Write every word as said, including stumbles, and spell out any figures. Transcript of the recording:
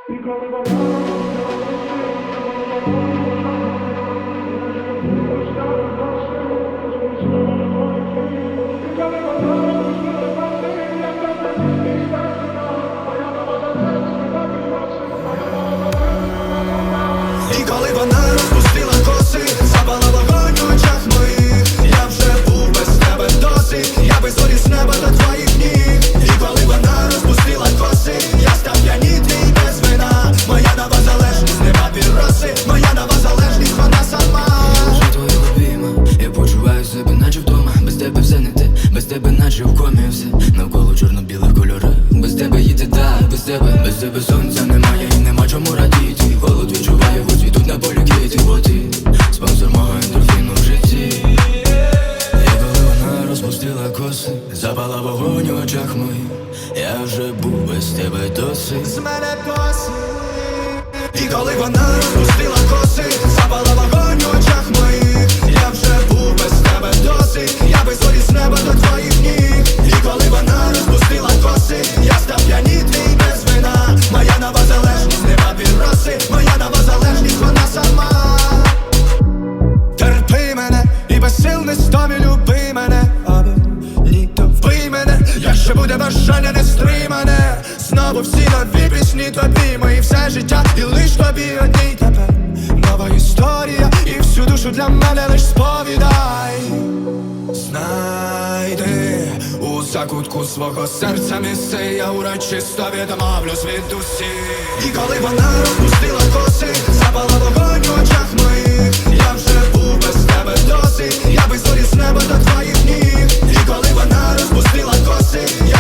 І коли вона розпустила коси, запала вогонь у очах моїх. Я вже був без тебе досить, я би зорі з неба до твоїх ніг. І коли вона розпустила коси, я став п'янітий без вина. Моя нова залежність, не папіроси, моя нова залежність, вона сама. Я лежу твоїх обіймах, я почуваю себе наче вдома. Без тебе все не те, без тебе наче в комі все. Навколо чорно-білих кольорах, без тебе їде так, без тебе, без тебе сонця немає і нема чому радіти. Холод відчуваю, цвітуть на полі квіти. Бо ти спонсор мого ендорфіну в житті. І коли вона розпустила коси, запала вогонь у очах моїх. Я вже був без тебе досить. З мене досить. І коли вона розпустила коси, запала вогонь у очах моїх. Я вже був без тебе досить, я би зорі з неба до твоїх ніг. І коли вона розпустила коси, я став п'янітий без вина. Моя нова залежність, не папіроси, моя нова залежність, вона сама. Терпи мене і без сил не стомі, люби мене. Або ні, то вбий мене, якщо буде бажання не стримане. Знову всі нові пісні тобі, мої все життя, і лиш тобі одній тепер нова історія, і всю душу для мене лиш сповідай. Знайди у закутку свого серця місце, я урочисто відмовлюсь від усіх. І коли вона розпустила коси, запала вогонь у очах моїх. Я вже був без тебе досить, я би зорі з неба до твоїх ніг. І коли вона розпустила коси, я